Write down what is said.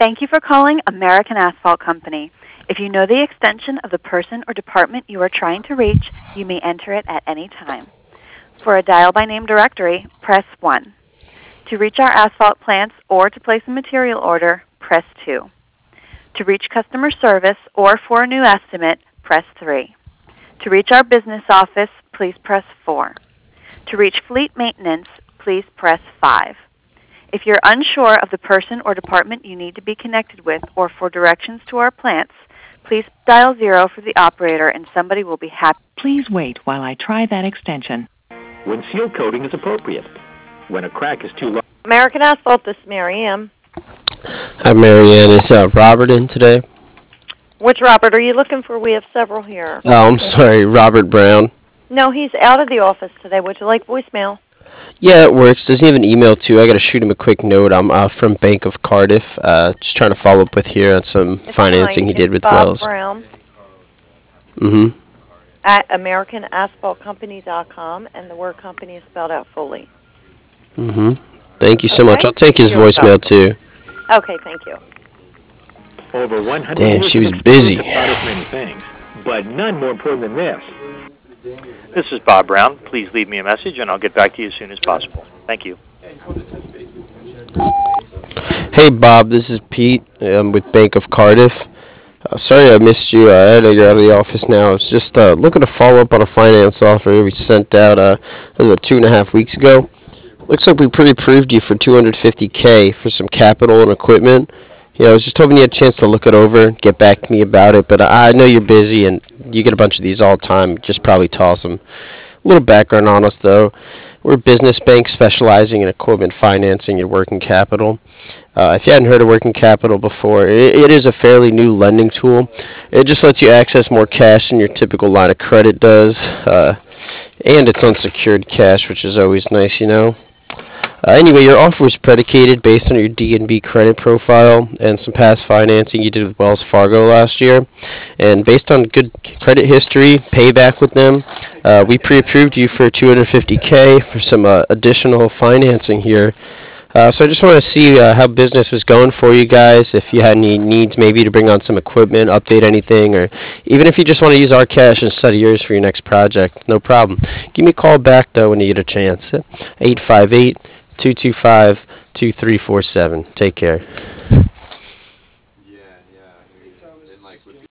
Thank you for calling American Asphalt Company. If you know the extension of the person or department you are trying to reach, you may enter it at any time. For a dial-by-name directory, press 1. To reach our asphalt plants or to place a material order, press 2. To reach customer service or for a new estimate, press 3. To reach our business office, please press 4. To reach fleet maintenance, please press 5. If you're unsure of the person or department you need to be connected with or for directions to our plants, please dial 0 for the operator and somebody will be happy. Please wait while I try that extension. When seal coating is appropriate. When a crack is too large. American Asphalt, this is Mary Ann. Hi, Marianne. Is Robert in today? Which Robert are you looking for? We have several here. Oh, I'm sorry, Robert Brown. No, he's out of the office today. Would you like voicemail? Yeah, it works. Does he have an email too? I got to shoot him a quick note. I'm from Bank of Cardiff. Just trying to follow up with here on some It's financing fine. he did It's with Bob Wells. Brown Mm-hmm. at AmericanAsphaltCompany.com, and the word company is spelled out fully. Mm-hmm. Thank you so Okay. much. I'll take his You're voicemail too. Okay, thank you. Over 100 Damn, years she of was experience busy. have taught us many things, but none more important than this. This is Bob Brown. Please leave me a message, and I'll get back to you as soon as possible. Thank you. Hey, Bob. This is Pete. I'm with Bank of Cardiff. Sorry I missed you. I had to get out of the office now. I was just looking to follow up on a finance offer we sent out about 2.5 weeks ago. Looks like we pre-approved you for $250K for some capital and equipment. I was just hoping you had a chance to look it over, get back to me about it, but I know you're busy and you get a bunch of these all the time. Just probably toss them. A little background on us, though. We're a business bank specializing in equipment financing and working capital. If you hadn't heard of working capital before, it is a fairly new lending tool. It just lets you access more cash than your typical line of credit does, and it's unsecured cash, which is always nice, Anyway, your offer was predicated based on your D&B credit profile and some past financing you did with Wells Fargo last year. And based on good credit history, payback with them, we pre-approved you for $250K for some additional financing here. So I just want to see how business was going for you guys, if you had any needs maybe to bring on some equipment, update anything, or even if you just want to use our cash instead of yours for your next project, no problem. Give me a call back, though, when you get a chance. 858-225-2347. Take care.